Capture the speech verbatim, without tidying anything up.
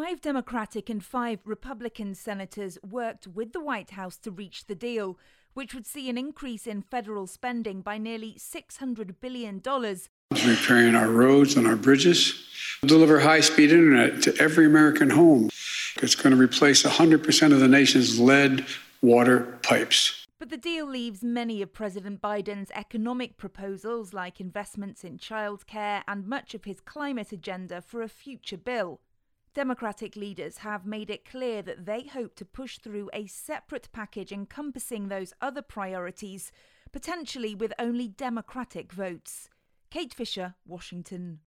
Five Democratic and five Republican senators worked with the White House to reach the deal, which would see an increase in federal spending by nearly six hundred billion dollars. Repairing our roads and our bridges, deliver high-speed internet to every American home. It's going to replace one hundred percent of the nation's lead water pipes. But the deal leaves many of President Biden's economic proposals, like investments in childcare and much of his climate agenda, for a future bill. Democratic leaders have made it clear that they hope to push through a separate package encompassing those other priorities, potentially with only Democratic votes. Kate Fisher, Washington.